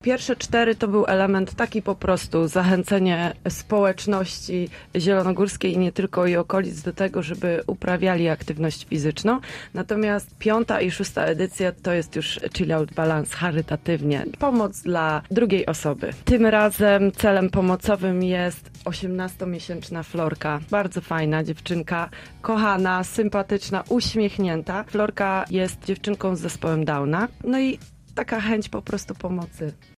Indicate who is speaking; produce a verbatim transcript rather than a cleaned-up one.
Speaker 1: Pierwsze cztery to był element taki po prostu zachęcenie społeczności zielonogórskiej i nie tylko i okolic do tego, żeby uprawiali aktywność fizyczną. Natomiast piąta i szósta edycja to jest już Chill Out Balance charytatywnie. Pomoc dla drugiej osoby. Tym razem celem pomocowym jest osiemnastomiesięczna Florka. Bardzo fajna dziewczynka, kochana, sympatyczna, uśmiechnięta. Florka jest dziewczynką z zespołem Downa. No i taka chęć po prostu pomocy.